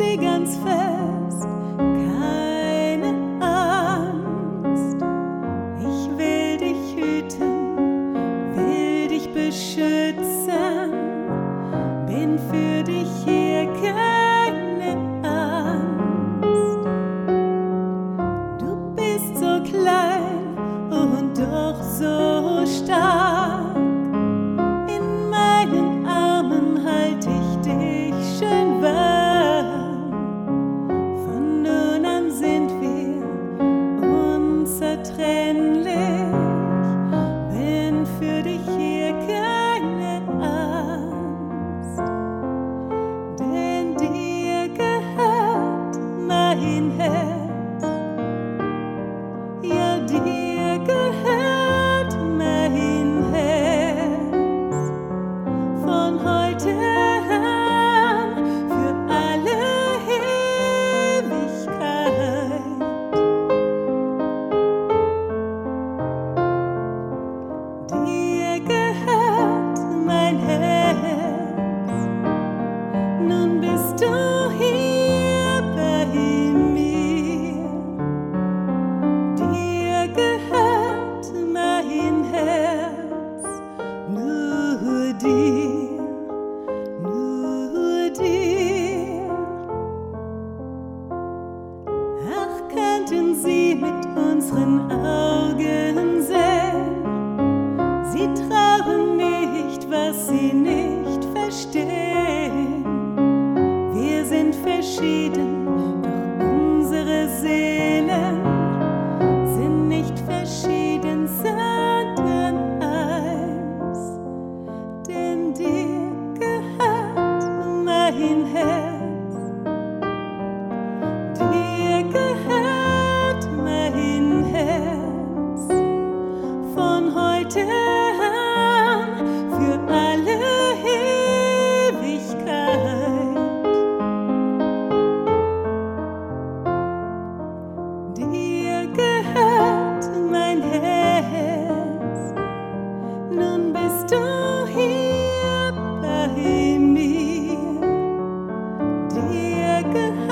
sie ganz fest, keine Angst. Ich will dich hüten, will dich beschützen, bin für dich hier, keine Angst. Du bist so klein und doch so stark. In meinen Armen halt ich dich schön warm. Von nun an sind wir unzertrennlich. Bin für dich hier, keine Angst. Denn dir gehört mein Herz. Ja, dir gehört mein Herz. Von heute an für alle Ewigkeit. Dir gehört mein Herz. Nun bist du hier bei mir. Dir gehört mein Herz. Nur dir, nur dir. Ach, könnten sie mit unseren Augen sehen. Sie trauen nicht, was sie nicht verstehen. Wir sind verschieden, doch unsere Seelen sind nicht verschieden, sondern eins. Denn dir gehört mein Herz. Dir gehört mein Herz. Von heute an für alle Ewigkeit. Dir gehört mein Herz. Nun bist du hier bei mir. Dir gehört